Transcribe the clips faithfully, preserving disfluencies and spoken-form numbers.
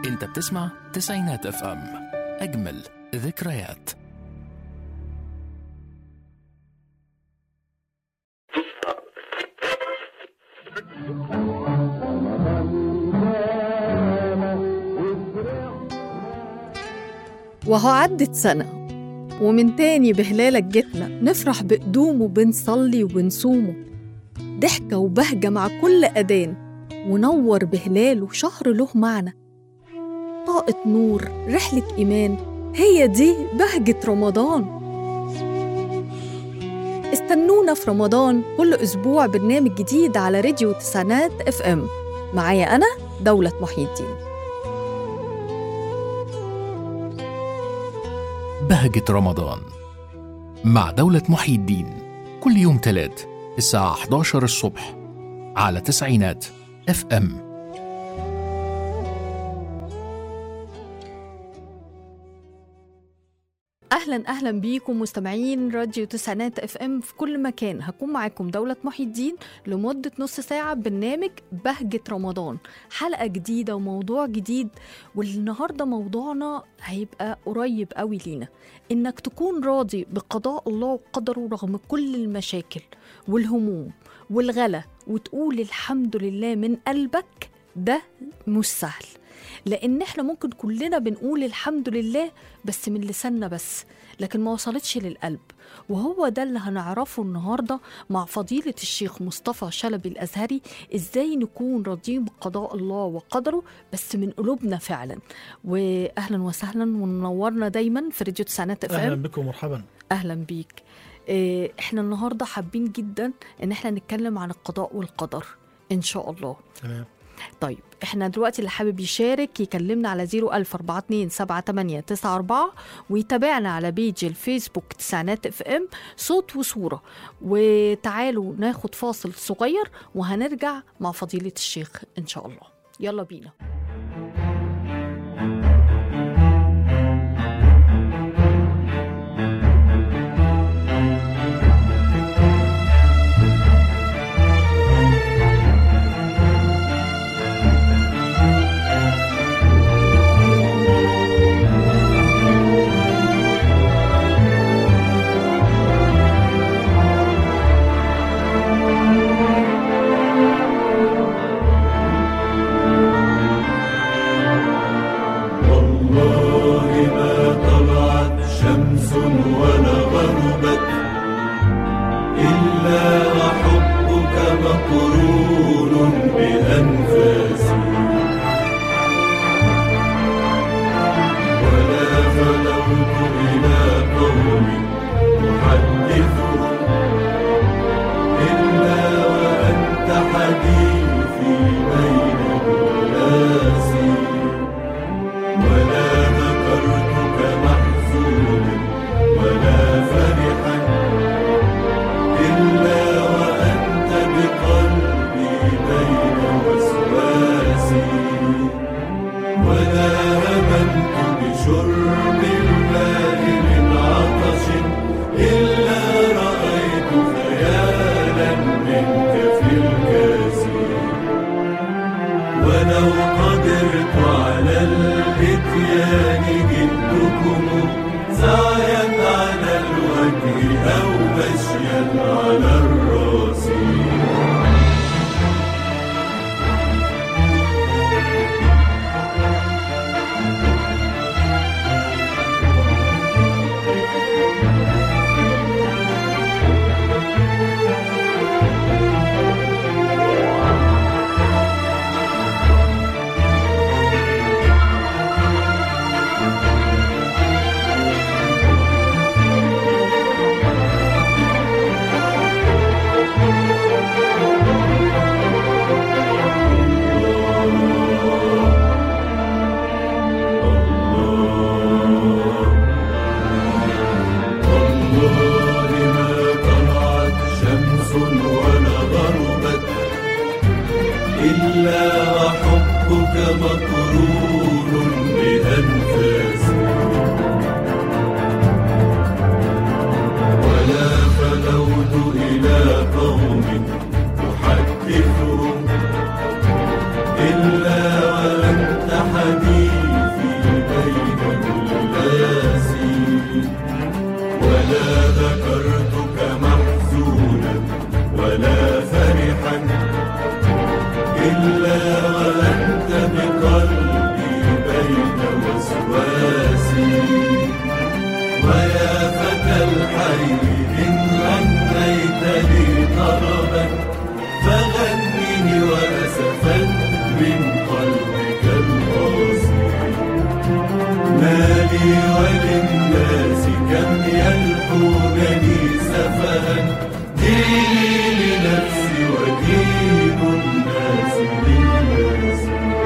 انت بتسمع تسعينات اف ام، اجمل ذكريات. وهو عدت سنة ومن تاني بهلالك جتنا، نفرح بقدومه، بنصلي وبنصومه، ضحكة وبهجة مع كل أذان، ونور بهلاله شهر له معنى، طاقة نور رحلة إيمان، هي دي بهجة رمضان. استنونا في رمضان كل أسبوع برنامج جديد على راديو تسعينات اف ام، معايا أنا دولة محي الدين. بهجة رمضان مع دولة محي الدين، كل يوم تلات الساعة إحدى عشر الصبح على تسعينات اف ام. أهلاً أهلاً بيكم مستمعين راديو تسعينات اف ام في كل مكان. هكون معاكم دولة محي الدين لمدة نص ساعة برنامج بهجة رمضان، حلقة جديدة وموضوع جديد. والنهاردة موضوعنا هيبقى قريب قوي لينا، إنك تكون راضي بقضاء الله وقدره رغم كل المشاكل والهموم والغلا، وتقول الحمد لله من قلبك. ده مش سهل، لأن احنا ممكن كلنا بنقول الحمد لله بس من لساننا بس، لكن ما وصلتش للقلب. وهو ده اللي هنعرفه النهاردة مع فضيلة الشيخ مصطفى شلبي الأزهري، إزاي نكون راضيين بقضاء الله وقدره بس من قلوبنا فعلا. وأهلا وسهلا ونورنا دايما في راديو تسعينات اف ام. أهلا بكم ومرحبا. أهلا بيك. اه احنا النهاردة حابين جدا ان احنا نتكلم عن القضاء والقدر إن شاء الله. تمام. طيب احنا دلوقتي اللي حابب يشارك يكلمنا على زيرو ألف أربعة اتنين سبعة تمانية تسعة أربعة، ويتابعنا على بيج الفيسبوك تسعينات اف ام صوت وصورة. وتعالوا ناخد فاصل صغير وهنرجع مع فضيلة الشيخ ان شاء الله. يلا بينا. إلا وأنت حبيبي إلا وأنت بقلبي بين وسواسي. ويا فتى الحي إن غنيت لي طربا فغنني وأسفا من قلبك القاسي. ما لي وللناس كم يلحونني سفها، ديني لنفسي ودين الناس للناس.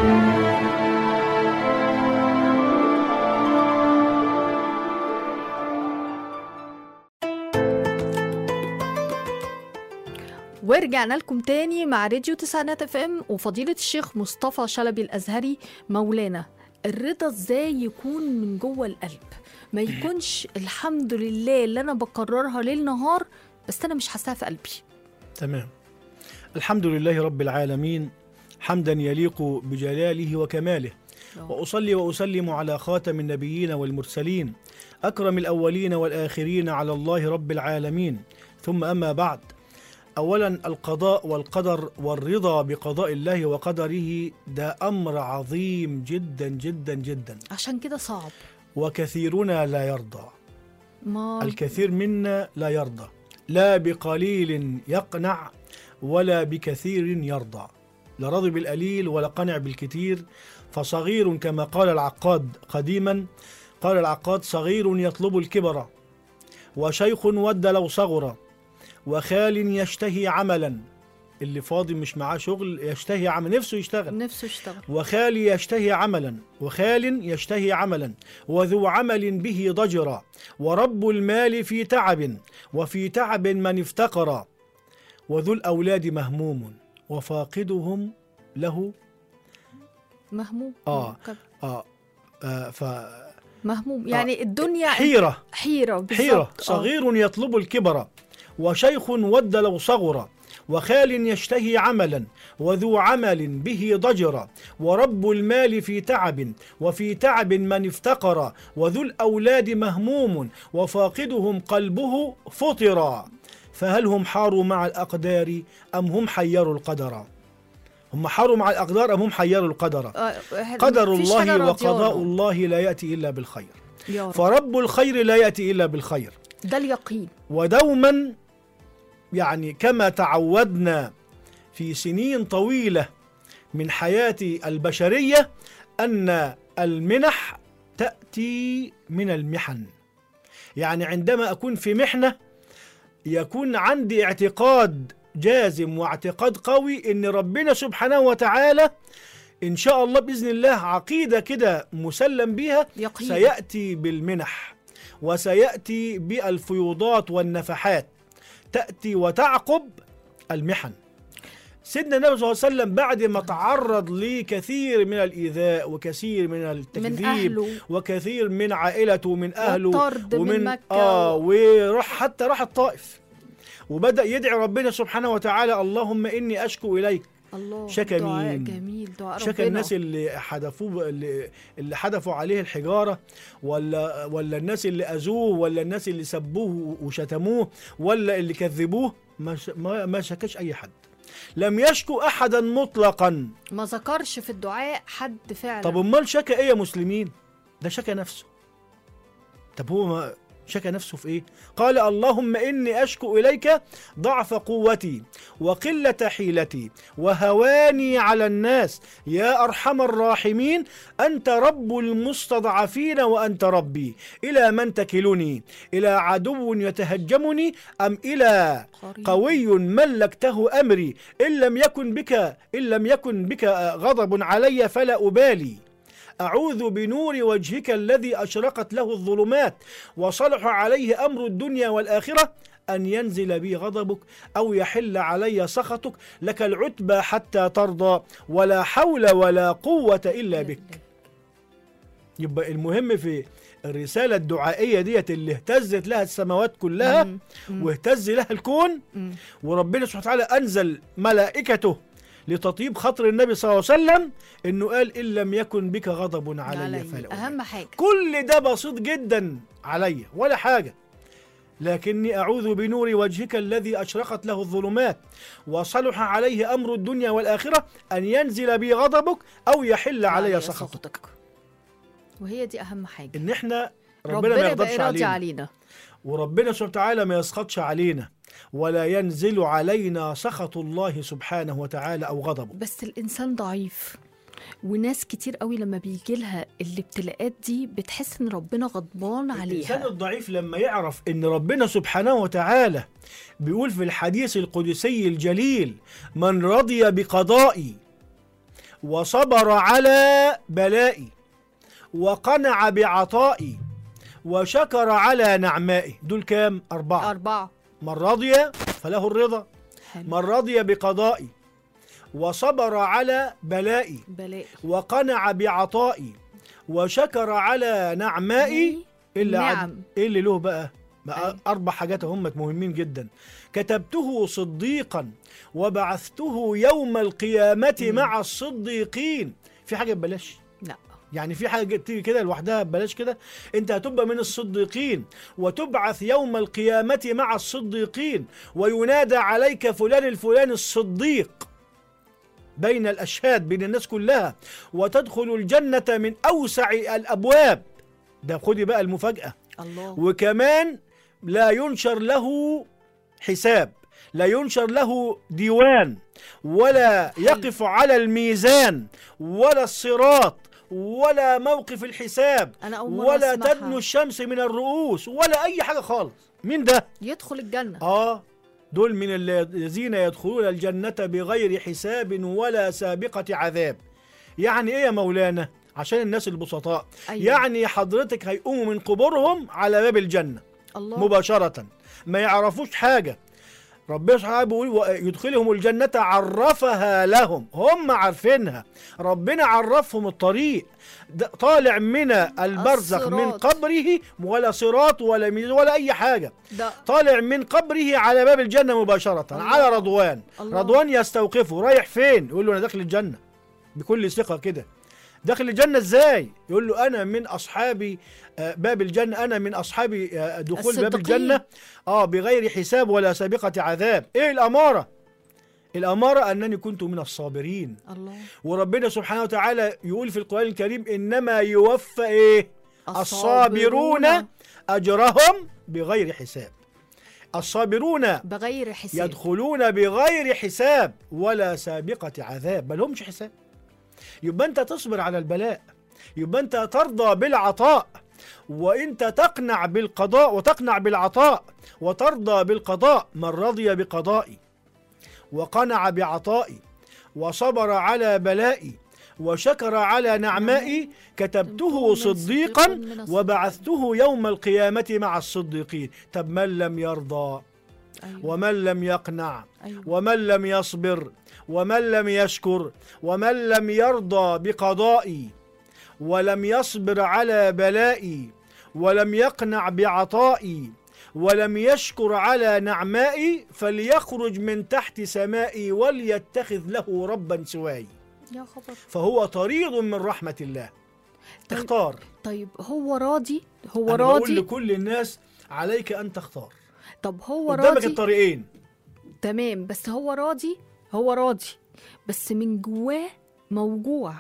ورجعنا لكم تاني مع راديو تسعينات اف ام وفضيلة الشيخ مصطفى شلبي الازهري. مولانا، الرضا ازاي يكون من جوه القلب؟ ما يكونش الحمد لله اللي انا بكررها ليل نهار بس انا مش حاساها في قلبي. تمام. الحمد لله رب العالمين حمدا يليق بجلاله وكماله. أوه. وأصلي وأسلم على خاتم النبيين والمرسلين أكرم الأولين والآخرين على الله رب العالمين. ثم أما بعد، أولا القضاء والقدر والرضا بقضاء الله وقدره ده أمر عظيم جدا جدا جدا، عشان كده صعب. وكثيرنا لا يرضى. ما الكثير منا لا يرضى، لا بقليل يقنع ولا بكثير يرضى. لا راضي بالقليل ولا قنع بالكثير. فصغير كما قال العقاد قديما، قال العقاد: صغير يطلب الكبر، وشيخ ود لو صغر، وخال يشتهي عملا. اللي فاضي مش معاه شغل يشتهي عمل، نفسه يشتغل نفسه يشتغل. وخال يشتهي عملا وخال يشتهي عملا وذو عمل به ضجرا، ورب المال في تعب وفي تعب من افتقر، وذو الأولاد مهموم وفاقدهم له مهموم. آه آه, آه ف مهموم يعني آه الدنيا حيرة حيرة حيرة. صغير آه. يطلب الكبر، وشيخ ود لو صغر، وخال يشتهي عملا وذو عمل به ضجر، ورب المال في تعب وفي تعب من افتقر، وذو الأولاد مهموم وفاقدهم قلبه فطرا، فهل هم حاروا مع الأقدار أم هم حيروا القدر؟ هم حاروا مع الأقدار أم هم حيروا القدر؟ قدر الله وقضاء الله لا يأتي إلا بالخير، فرب الخير لا يأتي إلا بالخير. ده اليقين. ودوما يعني كما تعودنا في سنين طويلة من حياة البشرية أن المنح تأتي من المحن. يعني عندما أكون في محنة يكون عندي اعتقاد جازم واعتقاد قوي إن ربنا سبحانه وتعالى إن شاء الله بإذن الله، عقيدة كده مسلم بها، يقين. سيأتي بالمنح وسيأتي بالفيوضات والنفحات، تأتي وتعقب المحن. سيدنا النبي صلى الله عليه وسلم بعد ما تعرض لكثير من الإيذاء وكثير من التكذيب من وكثير من عائلته ومن أهله ومن من مكة آه وراح حتى راح الطائف وبدأ يدعي ربنا سبحانه وتعالى: اللهم إني أشكو إليك. الله، شكى دعاء مين؟ جميل، دعاء شكى ربنا. الناس اللي حدفوه اللي, اللي حدفوا عليه الحجارة، ولا ولا الناس اللي أذوه، ولا الناس اللي سبوه وشتموه، ولا اللي كذبوه؟ ما ما, ما شكاش أي حد، لم يشكو أحدا مطلقا، ما ذكرش في الدعاء حد فعلا. طب امال شكى إيه يا مسلمين؟ ده شكى نفسه. طب هو ما شكى نفسه في إيه؟ قال: اللهم إني أشكو إليك ضعف قوتي وقلة حيلتي وهواني على الناس يا أرحم الراحمين، أنت رب المستضعفين وأنت ربي، إلى من تكلني؟ إلى عدو يتهجمني أم إلى قوي ملكته أمري؟ إن لم يكن بك إن لم يكن بك غضب علي فلا أبالي، أعوذ بنور وجهك الذي أشرقت له الظلمات وصلح عليه أمر الدنيا والآخرة أن ينزل بي غضبك أو يحل علي سخطك، لك العتبى حتى ترضى ولا حول ولا قوة إلا بك. يبقى المهم في الرسالة الدعائية ديت اللي اهتزت لها السماوات كلها واهتز لها الكون، وربنا سبحانه وتعالى أنزل ملائكته لتطيب خاطر النبي صلى الله عليه وسلم، انه قال: ان لم يكن بك غضب علي فلا. اهم حاجه كل ده بسيط جدا عليا ولا حاجه، لكني أعوذ بنور وجهك الذي أشرقت له الظلمات وصلح عليه أمر الدنيا والآخرة أن ينزل بي غضبك أو يحل علي سخطك. وهي دي أهم حاجة، إن إحنا ربنا, ربنا ما يغضبش علينا. علينا وربنا سبحانه وتعالى ما يسخطش علينا ولا ينزل علينا سخط الله سبحانه وتعالى أو غضبه. بس الإنسان ضعيف، وناس كتير قوي لما بيجي لها الابتلاءات دي بتحس ان ربنا غضبان عليها. الإنسان الضعيف لما يعرف ان ربنا سبحانه وتعالى بيقول في الحديث القدسي الجليل: من رضي بقضائي وصبر على بلائي وقنع بعطائي وشكر على نعمائي. دول كام؟ أربعة. أربعة. من رضي فله الرضا، حلو. من رضي بقضائي وصبر على بلائي بلائي وقنع بعطائي وشكر على نعمائي. إلا نعم. عد... إيه اللي له بقى؟ بقى أي. أربع حاجات هم مهمين جدا: كتبته صديقا وبعثته يوم القيامة مم. مع الصديقين. في حاجة ببلاش؟ لا. يعني في حاجة تيجي كده لوحدها ببلاش كده؟ انت هتبقى من الصديقين وتبعث يوم القيامة مع الصديقين وينادى عليك فلان الفلاني الصديق بين الأشهاد، بين الناس كلها، وتدخل الجنة من أوسع الأبواب. ده خدي بقى المفاجأة. الله. وكمان لا ينشر له حساب، لا ينشر له ديوان، ولا يقف على الميزان ولا الصراط ولا موقف الحساب، أنا أول مرة ولا أسمعها. تدنو الشمس من الرؤوس ولا أي حاجة خالص. مين ده؟ يدخل الجنة. آه دول من الذين يدخلون الجنة بغير حساب ولا سابقة عذاب. يعني إيه يا مولانا؟ عشان الناس البسطاء. أيوة. يعني حضرتك هيقوموا من قبورهم على باب الجنة الله. مباشرة، ما يعرفوش حاجة. ربنا سبحانه بيقول يدخلهم الجنة عرفها لهم، هم عارفينها، ربنا عرفهم الطريق. طالع من البرزخ من قبره ولا صراط ولا ميزان ولا أي حاجة، ده. طالع من قبره على باب الجنة مباشرة. الله. على رضوان. الله. رضوان يستوقفه: رايح فين؟ يقول له أنا داخل الجنة. بكل ثقة كده. داخل الجنة ازاي؟ يقول له أنا من أصحاب باب الجنة، أنا من أصحاب دخول الصدقين. باب الجنة آه بغير حساب ولا سابقة عذاب. إيه الأمارة؟ الأمارة أنني كنت من الصابرين. الله. وربنا سبحانه وتعالى يقول في القرآن الكريم: إنما يوفى إيه؟ الصابرون أجرهم بغير حساب. الصابرون بغير حساب يدخلون بغير حساب ولا سابقة عذاب، بل همش حساب. يبقى أنت تصبر على البلاء، يبقى أنت ترضى بالعطاء، وأنت تقنع بالقضاء وتقنع بالعطاء وترضى بالقضاء. من رضي بقضائي وقنع بعطائي وصبر على بلائي وشكر على نعمائي كتبته صديقا وبعثته يوم القيامة مع الصديقين. طب من لم يرضى ومن لم يقنع ومن لم يصبر ومن لم يشكر ومن لم يرضى بقضائي ولم يصبر على بلائي ولم يقنع بعطائي ولم يشكر على نعمائي فليخرج من تحت سمائي وليتخذ له ربا سواي. يا خبر. فهو طريد من رحمة الله. طيب تختار. طيب هو راضي؟ هو أنا راضي؟ بقول لكل الناس عليك أن تختار. طب هو قدامك راضي؟ الطريقين. تمام، بس هو راضي، هو راضي بس من جواه موجوع،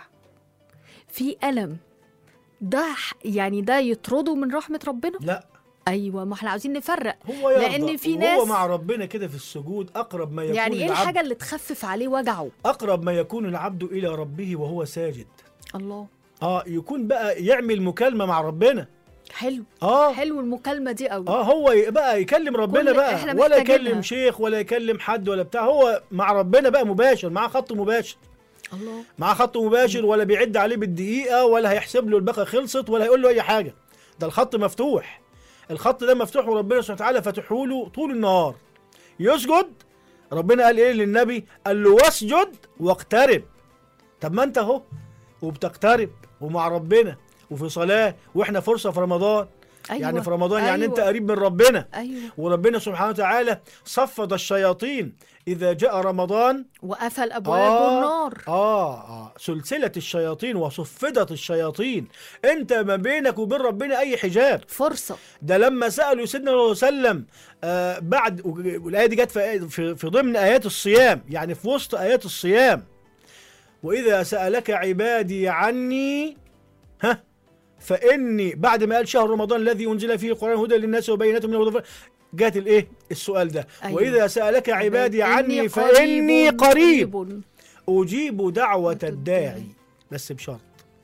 في ألم. ده يعني ده يطرده من رحمة ربنا؟ لا. ايوه، ما احنا عاوزين نفرق. هو يرضى، لان في ناس هو مع ربنا كده في السجود اقرب ما يكون. يعني ايه العبد الحاجه اللي تخفف عليه وجعه؟ اقرب ما يكون العبد الى ربه وهو ساجد. الله. اه يكون بقى يعمل مكالمه مع ربنا. حلو. اه حلو المكالمه دي قوي. اه هو بقى يكلم ربنا بقى، ولا يكلم شيخ ولا يكلم حد ولا بتاع، هو مع ربنا بقى مباشر، معاه خط مباشر. الله. معاه خط مباشر، ولا بيعد عليه بالدقيقه ولا هيحسب له الباقه خلصت ولا هيقول له اي حاجه. ده الخط مفتوح، الخط ده مفتوح وربنا سبحانه وتعالى فاتحه له طول النهار. يسجد، ربنا قال ايه للنبي؟ قال له واسجد واقترب. طب ما انت اهو وبتقترب ومع ربنا وفي صلاه، واحنا فرصه في رمضان. أيوة. يعني في رمضان أيوة. يعني انت قريب من ربنا. أيوة. وربنا سبحانه وتعالى صفد الشياطين اذا جاء رمضان وقفل ابواب آه النار. آه, اه سلسلة الشياطين وصفدت الشياطين. انت ما بينك وبين ربنا اي حجاب، فرصة. ده لما سألوا سيدنا الله صلى الله عليه وسلم آه بعد، والآية دي جت في, في, في ضمن آيات الصيام، يعني في وسط آيات الصيام، وإذا سألك عبادي عني ها فإني، بعد ما قال شهر رمضان الذي أنزل فيه القرآن هدى للناس وبينات من الهدى، جات الايه السؤال ده. أيوة. وإذا سألك عبادي عني فإني قريب, قريب أجيب دعوة الداعي، بس بشرط.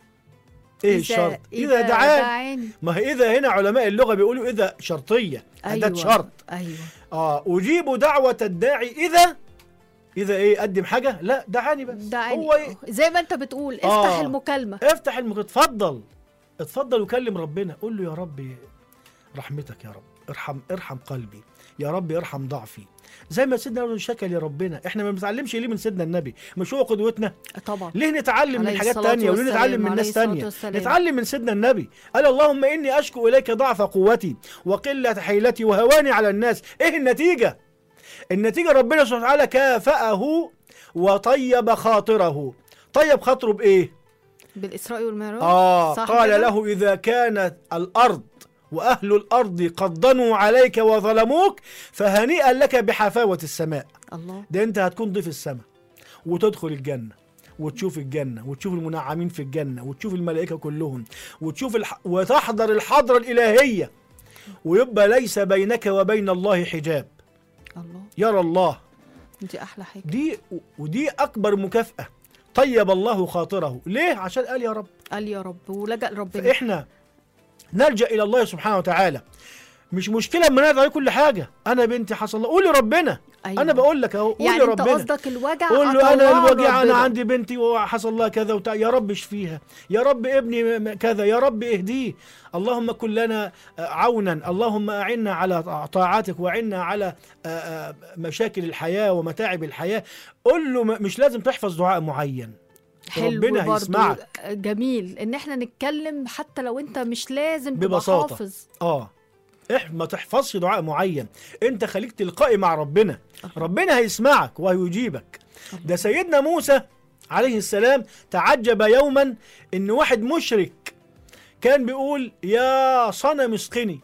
ايه الشرط؟ إذا دعاني. ما هي إذا هنا علماء اللغة بيقولوا إذا شرطية، أداة أيوة. شرط. أيوة. آه أجيب دعوة الداعي إذا إذا إيه قدم حاجة؟ لا دعاني بس. دعاني. هو إيه؟ زي ما أنت بتقول افتح آه. المكالمة، افتح المكالمة، اتفضل اتفضل وكلم ربنا، قول له يا رب رحمتك، يا رب ارحم ارحم قلبي، يا رب ارحم ضعفي. زي ما سيدنا النبي شكى لربنا. احنا ما بنتعلمش ليه من سيدنا النبي؟ مش هو قدوتنا؟ طبعا. ليه نتعلم من حاجات تانية وليه نتعلم من ناس تانية؟ نتعلم من سيدنا النبي. قال اللهم اني اشكو اليك ضعف قوتي وقلة حيلتي وهواني على الناس. ايه النتيجة؟ النتيجة ربنا سبحانه وتعالى كافأه وطيب خاطره. طيب خاطره بايه؟ بالإسراء والمعراج. اه قال له اذا كانت الارض وأهل الأرض قد ضنوا عليك وظلموك فهنيئا لك بحفاوة السماء. الله. ده أنت هتكون ضيف السماء وتدخل الجنة وتشوف الجنة وتشوف المنعمين في الجنة وتشوف الملائكة كلهم وتشوف الح... وتحضر الحضرة الإلهية، ويبقى ليس بينك وبين الله حجاب. الله. يرى الله. دي أحلى حاجة دي، ودي أكبر مكافأة. طيب الله خاطره. ليه؟ عشان قال يا رب، قال يا رب ولجأ ربنا. فإحنا نلجأ إلى الله سبحانه وتعالى. مش مشكلة اما نعرض عليه كل حاجة. أنا بنتي حصل الله، قولي ربنا. أيوة. أنا بقول لك أهو، قولي يعني ربنا. يعني أنت قصدك الوجع، قول له أنا الوجع، أنا عندي بنتي وحصل لها كذا وتع... يا رب اشفيها، يا رب ابني كذا، يا رب اهديه، اللهم كن لنا عونا، اللهم أعنا على طاعتك وأعنا على مشاكل الحياة ومتاعب الحياة. قول له مش لازم تحفظ دعاء معين، ربنا هيسمعك. جميل ان احنا نتكلم حتى لو انت مش لازم ببساطة. تبقى حافظ. اه ما تحفظش دعاء معين، انت خليك تلقائي مع ربنا. ربنا هيسمعك وهيجيبك. ده سيدنا موسى عليه السلام تعجب يوما ان واحد مشرك كان بيقول يا صنم اسقني.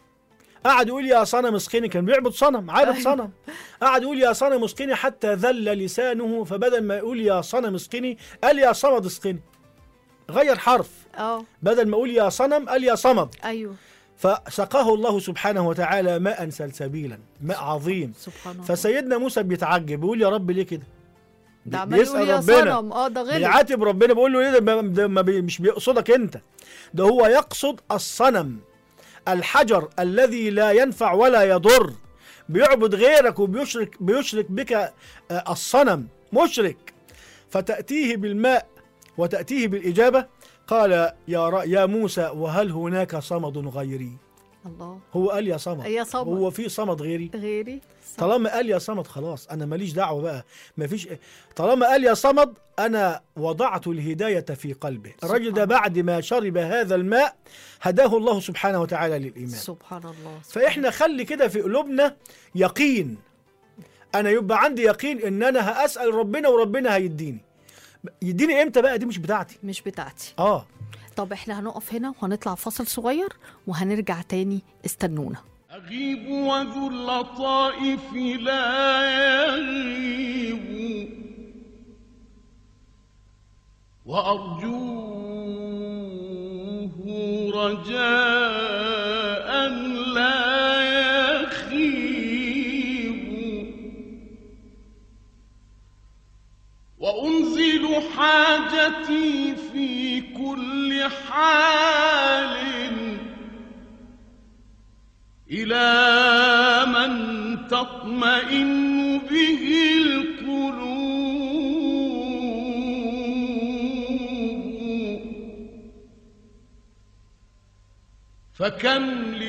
قعد يقول يا صنم اسقني، كان بيعبد صنم، عابد صنم. قعد يقول يا صنم اسقني حتى ذل لسانه، فبدل ما يقول يا صنم اسقني قال يا صمد اسقني، غير حرف. اه بدل ما يقول يا صنم قال يا صمد. ايوه. فسقاه الله سبحانه وتعالى ماء سلسبيلا، ماء عظيم. سبحان الله. فسيدنا موسى بيتعجب بيقول يا رب ليه كده؟ ده بيسأل يا ربنا. اه ده غلط. بيعاتب ربنا، بيقول له ايه ده؟ ده ما بي مش بيقصدك انت، ده هو يقصد الصنم، الحجر الذي لا ينفع ولا يضر، بيعبد غيرك وبيشرك بيشرك بك الصنم، مشرك. فتأتيه بالماء وتأتيه بالإجابة. قال يا يا موسى وهل هناك صمد غيري؟ الله. هو قال يا صمد. يا صمد. هو في صمد غيري؟ غيري. صمد. طالما قال يا صمد خلاص انا ماليش دعوه بقى، مفيش. طالما قال يا صمد انا وضعت الهدايه في قلبه. الرجل ده بعد ما شرب هذا الماء هداه الله سبحانه وتعالى للايمان. سبحان الله. فاحنا خلي كده في قلوبنا يقين. انا يبقى عندي يقين ان انا هاسال ربنا وربنا هيديني. يديني امتى بقى؟ دي مش بتاعتي. مش بتاعتي. اه طب احنا هنقف هنا وهنطلع فاصل صغير وهنرجع تاني، استنونا. أغيب وذو اللطائف لا يغيب وأرجوه رجاء لا يخيب وأنزل حاجتي في كل حال إلى من تطمئن به القلوب فكم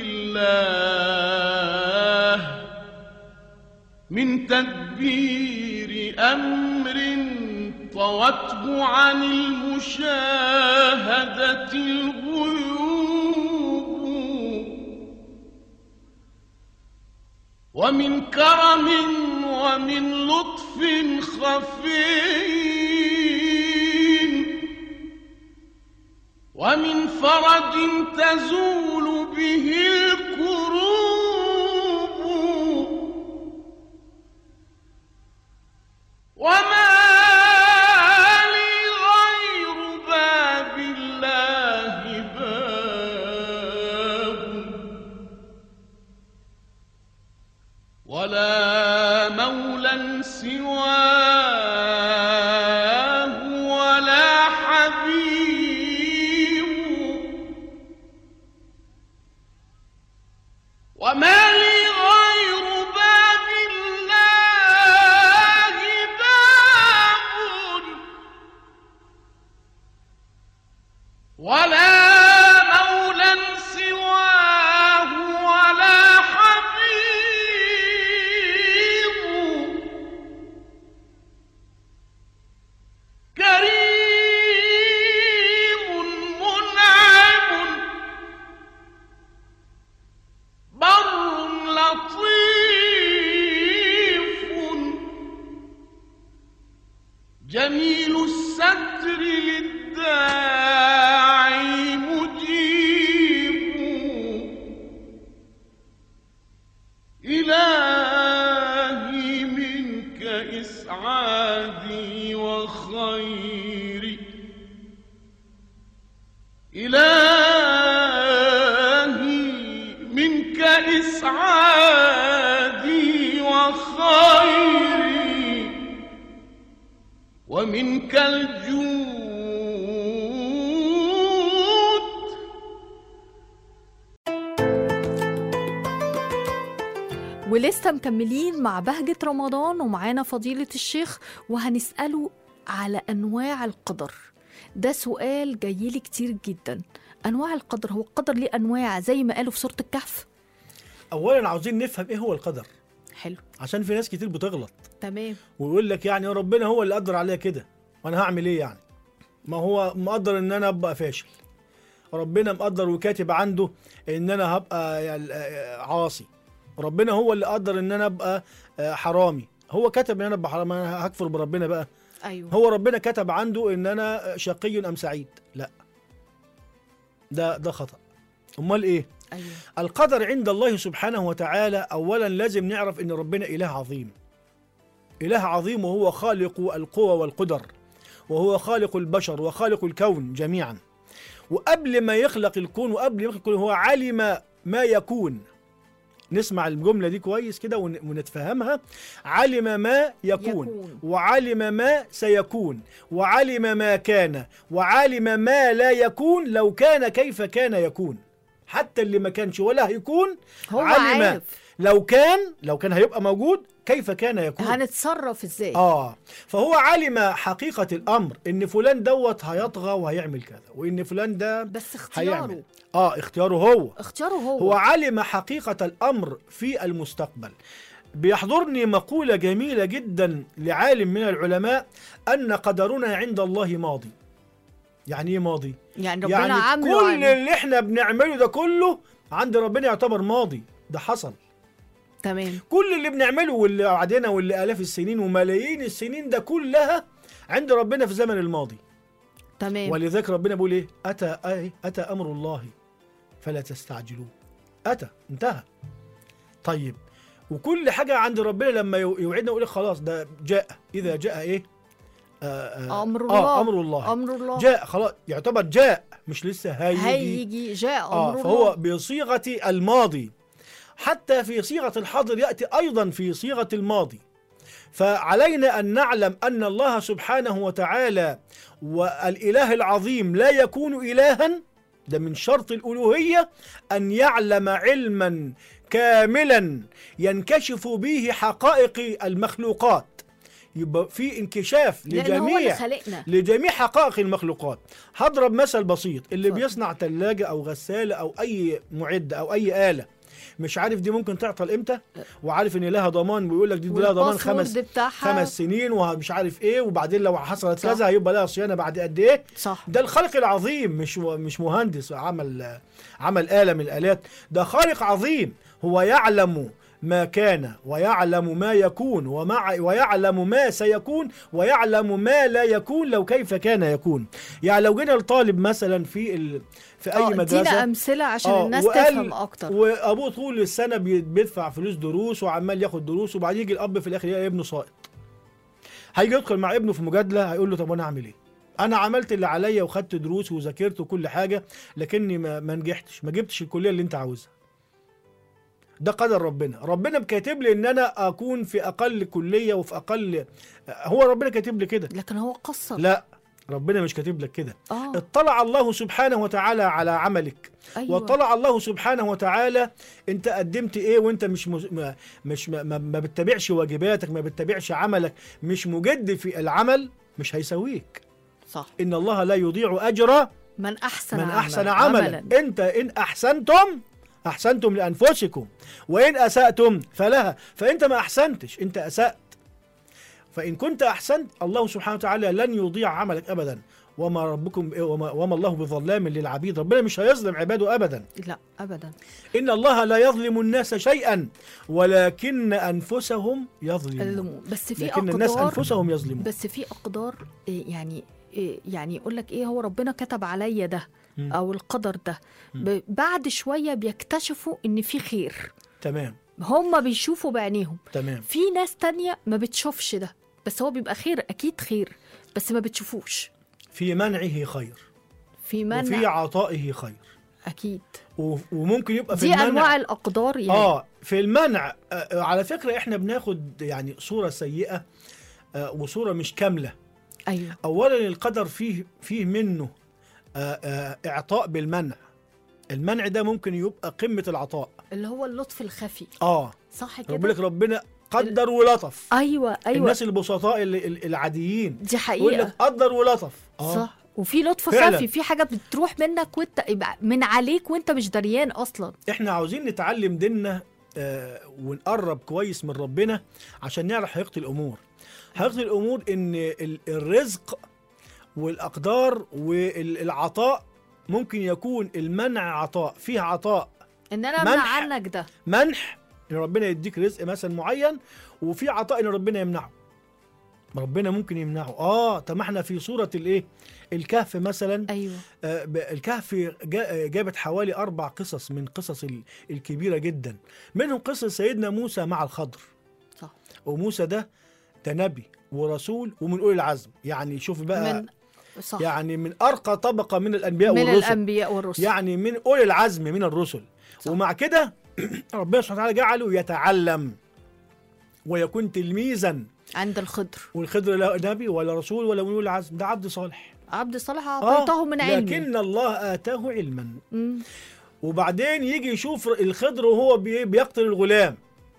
لله من تدبير أمر طوته عن المشاهدة الغيوب ومن كرم ومن لطف خفي ومن فرج تزول به الكروب وما لي غير باب الله باب ولا مولى سواه ولا حبيب وما لي غير باب الله باب ولا مولى سواه ولا حبيب كريم منعم بر لطيف جميل الستر للداعي مجيب إلهي منك إسعادي وخيري إلهي منك إسعادي وخيري ومنك الجود ولسه مكملين مع بهجة رمضان ومعانا فضيلة الشيخ وهنسأله على أنواع القدر. ده سؤال جايلي كتير جدا. أنواع القدر، هو القدر ليه أنواع زي ما قالوا في سورة الكهف؟ اولا عاوزين نفهم ايه هو القدر، حلو، عشان في ناس كتير بتغلط تمام، ويقول لك يعني ربنا هو اللي قدر عليا كده وانا هعمل ايه يعني؟ ما هو مقدر ان انا ابقى فاشل، ربنا مقدر وكاتب عنده ان انا هبقى يعني عاصي، ربنا هو اللي قدر ان انا ابقى حرامي، هو كتب ان انا ابقى حرامي، انا هكفر بربنا بقى؟ أيوه. هو ربنا كتب عنده ان انا شقي ام سعيد؟ لا، ده ده خطأ. امال ايه؟ أيوه. القدر عند الله سبحانه وتعالى اولا لازم نعرف ان ربنا اله عظيم، اله عظيم، وهو خالق القوى والقدر، وهو خالق البشر وخالق الكون جميعا. وقبل ما يخلق الكون وقبل ما يخلق الكون هو علم ما يكون. نسمع الجملة دي كويس كده ونتفهمها. علم ما يكون, يكون وعلم ما سيكون وعلم ما كان وعلم ما لا يكون لو كان كيف كان يكون. حتى اللي ما كانش ولا هيكون هو علم عارف. لو كان لو كان هيبقى موجود كيف كان يكون، هنتصرف ازاي. اه فهو علم حقيقة الامر ان فلان دوت هيطغى وهيعمل كذا، وان فلان ده بس اختياره هيعمل. اه اختياره هو اختياره هو هو علم حقيقة الامر في المستقبل. بيحضرني مقولة جميلة جدا لعالم من العلماء ان قدرنا عند الله ماضي. يعني ايه ماضي؟ يعني ربنا يعني عامله كل عن... اللي احنا بنعمله ده كله عند ربنا يعتبر ماضي، ده حصل. تمام. كل اللي بنعمله واللي قعدنا واللي آلاف السنين وملايين السنين ده كلها عند ربنا في زمن الماضي. تمام. ولذلك ربنا بيقول ايه؟ أتى أي أتى أمر الله فلا تستعجلوه. أتى، انتهى. طيب وكل حاجة عند ربنا لما يوعدنا يقول خلاص ده جاء، إذا جاء ايه؟ آه آه أمر الله. آه أمر الله أمر الله جاء، خلاص يعتبر جاء، مش لسه هيجي هيجي جاء أمر آه الله. فهو بصيغة الماضي. حتى في صيغة الحاضر يأتي أيضا في صيغة الماضي. فعلينا أن نعلم أن الله سبحانه وتعالى والإله العظيم لا يكون إلها، ده من شرط الألوهية أن يعلم علما كاملا ينكشف به حقائق المخلوقات. يبقى في انكشاف لجميع لجميع حقائق المخلوقات. هضرب مثل بسيط. اللي فضل. بيصنع ثلاجة أو غسالة أو أي معدة أو أي آلة، مش عارف دي ممكن تعطل امتى، وعارف ان لها ضمان، بيقول لك دي لها ضمان خمس خمس سنين ومش عارف ايه، وبعدين لو حصلت كذا هيبقى لها صيانه بعد قد ايه. صح. ده الخالق العظيم، مش مش مهندس عمل عمل آلة من الآلات، ده خالق عظيم. هو يعلم ما كان ويعلم ما يكون ومع ويعلم ما سيكون ويعلم ما لا يكون لو كيف كان يكون. يعني لو جينا لطالب مثلا في ال... في اي آه، مدرسه، ادينا امثله عشان آه، الناس وقال- تفهم اكتر. وابوه طول السنه بي- بيدفع فلوس دروس وعمال ياخد دروس، وبعدين يجي الاب في الاخر يلاقي ابنه ساقط. هيجي يدخل مع ابنه في مجادله، هيقول له طب انا اعمل ايه؟ انا عملت اللي عليا وخدت دروس وذاكرت وكل حاجه، لكني ما, ما نجحتش، ما جبتش الكليه اللي انت عاوزها. ده قدر ربنا. ربنا كاتب لي ان انا اكون في اقل كليه وفي اقل، هو ربنا كاتب لي كده. لكن هو قصر. لا، ربنا مش كاتب لك كده. اه اطلع الله سبحانه وتعالى على عملك، ايوه واطلع الله سبحانه وتعالى انت قدمت ايه، وانت مش مز... ما مش ما, ما ما بتتبعش واجباتك، ما بتتبعش عملك، مش مجد في العمل، مش هيسويك. صح. ان الله لا يضيع اجر من احسن من عمل. احسن عملا. عملا. انت ان احسنتم احسنتم لانفسكم وان اساتم فلها. فانت ما احسنتش، انت اسات. فان كنت احسنت، الله سبحانه وتعالى لن يضيع عملك ابدا. وما ربكم وما, وما الله بظلام للعبيد. ربنا مش هيظلم عباده ابدا. لا ابدا. ان الله لا يظلم الناس شيئا ولكن انفسهم يظلمون. اللمون. بس في لكن الناس اقدار انفسهم يظلمون. بس في اقدار إيه يعني إيه يعني يقول لك ايه، هو ربنا كتب عليا ده مم. او القدر ده. ب- بعد شويه بيكتشفوا ان في خير، تمام هم بيشوفوا بعينيهم. تمام. في ناس تانية ما بتشوفش ده، بس هو بيبقى خير، اكيد خير، بس ما بتشوفوش. في منعه خير في منع. وفي عطائه خير، اكيد. و- وممكن يبقى في دي المنع. انواع الاقدار يعني. اه في المنع. آه على فكرة احنا بناخد يعني صورة سيئة آه وصورة مش كاملة. ايوه اولا القدر فيه فيه منه آه آه اعطاء بالمنع. المنع ده ممكن يبقى قمة العطاء. اللي هو اللطف الخفي. اه صح ربنا لك كده. ربنا قدر ولطف. ايوه ايوه الناس البسطاء ال- ال- العاديين دي يقول لك حقيقه. قدر ولطف. اه صح. وفي لطف فعلا. خفي، في حاجه بتروح منك وانت يبقى من عليك وانت مش دريان اصلا. احنا عاوزين نتعلم ديننا آه ونقرب كويس من ربنا عشان نعرف حقيقة الامور. حقيقة الامور ان ال- الرزق والاقدار والعطاء ممكن يكون المنع عطاء، فيه عطاء ان انا امنع منح. عنك ده. منح ان ربنا يديك رزق مثلا معين، وفي عطاء ان ربنا يمنعه. ربنا ممكن يمنعه. اه طب ما احنا في سوره الايه الكهف مثلا. ايوه آه ب- الكهف جا- جابت حوالي اربع قصص من قصص ال- الكبيره جدا، منهم قصه سيدنا موسى مع الخضر. صح. وموسى ده ده نبي ورسول ومن اولي العزم، يعني شوف بقى من صح. يعني من ارقى طبقه من الانبياء من والرسل، الانبياء والرسل. يعني من اولي العزم من الرسل. صح. ومع كده ربنا سبحانه وتعالى جعله يتعلم ويكون تلميذا. عند الخضر. والخضر لا نبي ولا رسول ولا من اولي العزم، ده عبد صالح. عبد صالح اعطيته من علمي. لكن الله اتاه علما. مم. وبعدين يجي يشوف الخضر وهو بي- بيقتل الغلام،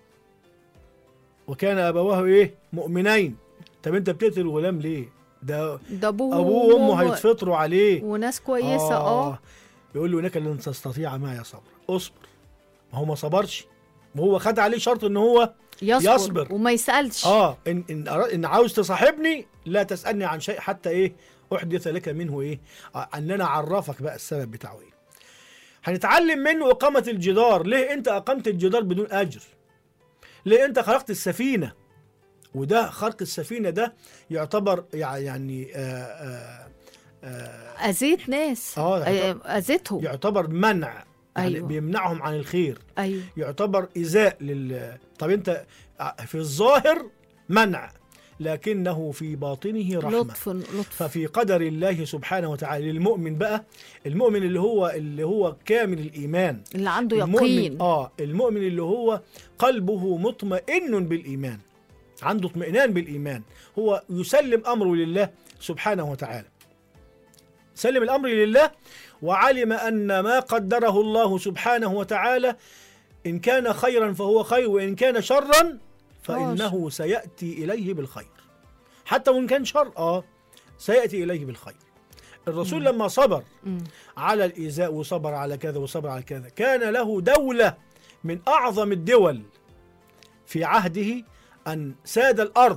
وكان ابواه ايه مؤمنين. طب انت بتقتل الغلام ليه؟ ده ده ابوه ابوه وامه هيتفطروا عليه. وناس كويسه. اه يقول له انك لن تستطيع معي صبر، اصبر. ما هو ما صبرش، وهو خد عليه شرط ان هو يصبر, يصبر. وما يسالش. اه ان ان أرا- ان عاوز تصاحبني لا تسالني عن شيء حتى ايه احدث لك منه ايه، آه ان انا اعرفك بقى السبب بتاعه ايه. هنتعلم منه اقامه الجدار. ليه انت اقمت الجدار بدون اجر؟ ليه انت خلقت السفينه؟ وده خلق السفينه ده يعتبر يعني آه آه آه اذيت ناس. آه، آه، اذيتهم. يعتبر منع، يعني أيوة. بيمنعهم عن الخير. ايوه يعتبر إيذاء لل طب أنت في الظاهر منع لكنه في باطنه رحمة. لطف لطف. ففي قدر الله سبحانه وتعالى للمؤمن بقى، المؤمن اللي هو اللي هو كامل الإيمان، اللي عنده المؤمن يقين. اه المؤمن اللي هو قلبه مطمئن بالإيمان، عنده اطمئنان بالإيمان، هو يسلم أمره لله سبحانه وتعالى، سلم الأمر لله وعلم أن ما قدره الله سبحانه وتعالى إن كان خيرا فهو خير، وإن كان شرا فإنه سيأتي إليه بالخير. حتى وإن كان شر آه سيأتي إليه بالخير. الرسول مم. لما صبر مم. على الإيذاء وصبر على كذا وصبر على كذا، كان له دولة من أعظم الدول في عهده أن ساد الأرض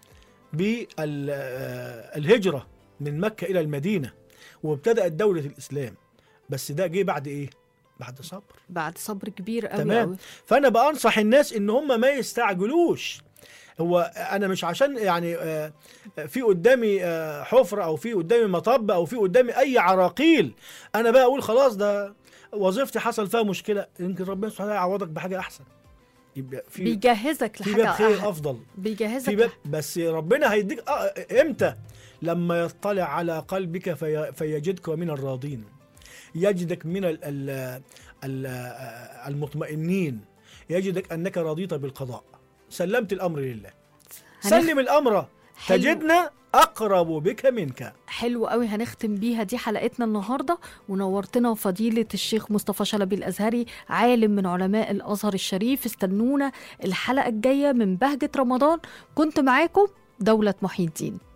بالهجرة من مكة إلى المدينة، وابتدأت دولة الإسلام. بس ده جه بعد إيه؟ بعد صبر. بعد صبر كبير قوي تمام. قوي. فانا بانصح الناس ان هم ما يستعجلوش. هو انا مش عشان يعني آه، في قدامي آه، حفره او في قدامي مطب او في قدامي اي عراقيل انا بقى اقول خلاص ده وظيفتي حصل فيها مشكله، يمكن ربنا سبحانه وتعالى يعوضك بحاجه احسن. يبقى في بيجهزك في باب لحاجه خير أح- افضل، بيجهزك في باب لح- بس ربنا هيديك آه، امتى؟ لما يطلع على قلبك في فيجدك من الراضين، يجدك من ال ال ال المطمئنين، يجدك انك رضيت بالقضاء، سلمت الامر لله. هنخ- سلم الامر حلو. تجدنا اقرب بك منك. حلو قوي. هنختم بيها دي حلقتنا النهارده، ونورتنا فضيله الشيخ مصطفى شلبي الازهري، عالم من علماء الازهر الشريف. استنونا الحلقه الجايه من بهجه رمضان. كنت معاكم دولة محي الدين.